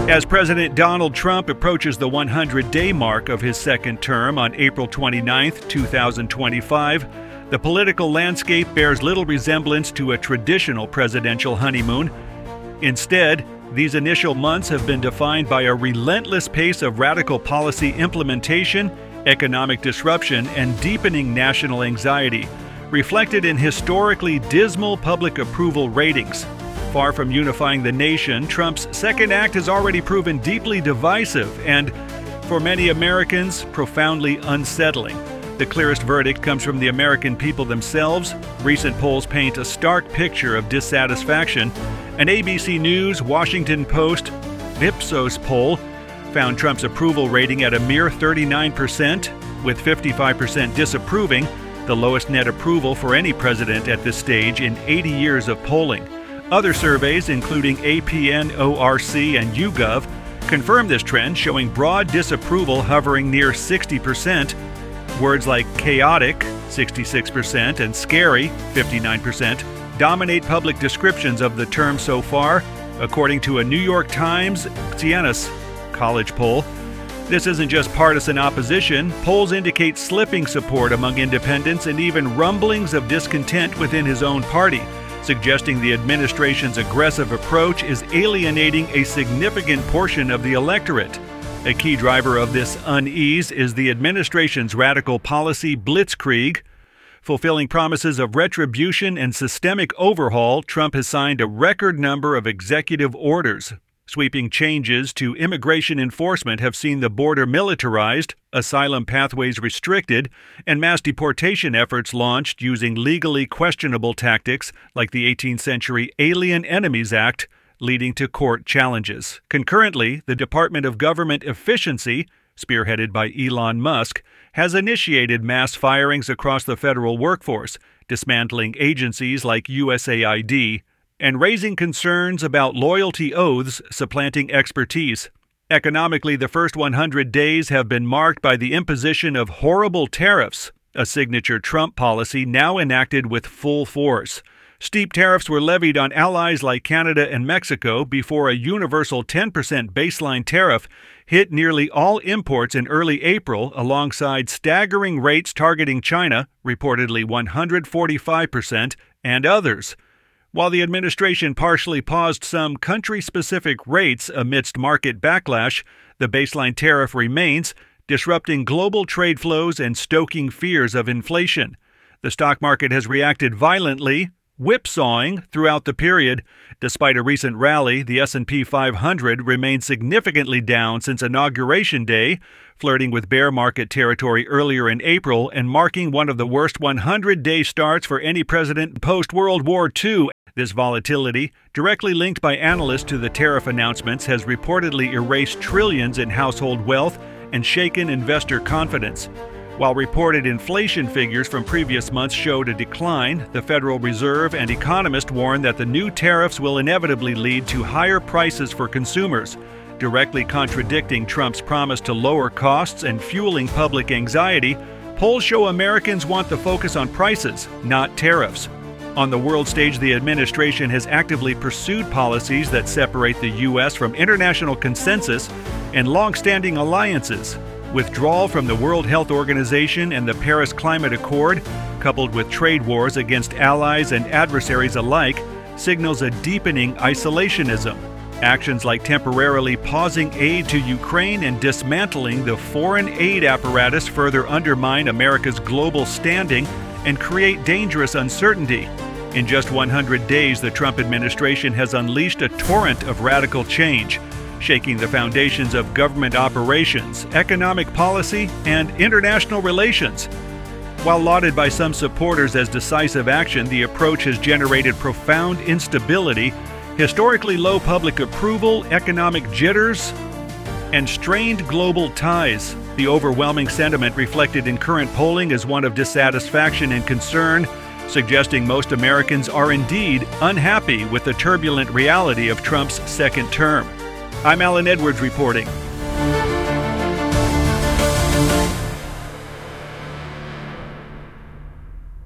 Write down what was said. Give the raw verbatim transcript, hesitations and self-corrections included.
As President Donald Trump approaches the hundred-day mark of his second term on April twenty-ninth, two thousand twenty-five, the political landscape bears little resemblance to a traditional presidential honeymoon. Instead, these initial months have been defined by a relentless pace of radical policy implementation, economic disruption, and deepening national anxiety, reflected in historically dismal public approval ratings. Far from unifying the nation, Trump's second act has already proven deeply divisive and, for many Americans, profoundly unsettling. The clearest verdict comes from the American people themselves. Recent polls paint a stark picture of dissatisfaction. An A B C News, Washington Post, Ipsos poll found Trump's approval rating at a mere thirty-nine percent, with fifty-five percent disapproving, the lowest net approval for any president at this stage in eighty years of polling. Other surveys, including A P N, O R C, and YouGov, confirm this trend, showing broad disapproval hovering near sixty percent. Words like chaotic, sixty-six percent, and scary, fifty-nine percent, dominate public descriptions of the term so far, according to a New York Times Siena College poll. This isn't just partisan opposition. Polls indicate slipping support among independents and even rumblings of discontent within his own party, suggesting the administration's aggressive approach is alienating a significant portion of the electorate. A key driver of this unease is the administration's radical policy blitzkrieg. Fulfilling promises of retribution and systemic overhaul, Trump has signed a record number of executive orders. Sweeping changes to immigration enforcement have seen the border militarized, asylum pathways restricted, and mass deportation efforts launched using legally questionable tactics like the eighteenth century Alien Enemies Act, leading to court challenges. Concurrently, the Department of Government Efficiency, spearheaded by Elon Musk, has initiated mass firings across the federal workforce, dismantling agencies like U S A I D, and raising concerns about loyalty oaths supplanting expertise. Economically, the first hundred days have been marked by the imposition of horrible tariffs, a signature Trump policy now enacted with full force. Steep tariffs were levied on allies like Canada and Mexico before a universal ten percent baseline tariff hit nearly all imports in early April, alongside staggering rates targeting China, reportedly one hundred forty-five percent, and others. While the administration partially paused some country-specific rates amidst market backlash, the baseline tariff remains, disrupting global trade flows and stoking fears of inflation. The stock market has reacted violently, whipsawing throughout the period. Despite a recent rally, the S and P five hundred remained significantly down since Inauguration Day, flirting with bear market territory earlier in April and marking one of the worst hundred-day starts for any president post-World War Two. This volatility, directly linked by analysts to the tariff announcements, has reportedly erased trillions in household wealth and shaken investor confidence. While reported inflation figures from previous months showed a decline, the Federal Reserve and economists warn that the new tariffs will inevitably lead to higher prices for consumers, directly contradicting Trump's promise to lower costs and fueling public anxiety. Polls show Americans want the focus on prices, not tariffs. On the world stage, the administration has actively pursued policies that separate the U S from international consensus and long-standing alliances. Withdrawal from the World Health Organization and the Paris Climate Accord, coupled with trade wars against allies and adversaries alike, signals a deepening isolationism. Actions like temporarily pausing aid to Ukraine and dismantling the foreign aid apparatus further undermine America's global standing and create dangerous uncertainty. In just hundred days, the Trump administration has unleashed a torrent of radical change, shaking the foundations of government operations, economic policy, and international relations. While lauded by some supporters as decisive action, the approach has generated profound instability, historically low public approval, economic jitters, and strained global ties. The overwhelming sentiment reflected in current polling is one of dissatisfaction and concern, suggesting most Americans are indeed unhappy with the turbulent reality of Trump's second term. I'm Alan Edwards reporting.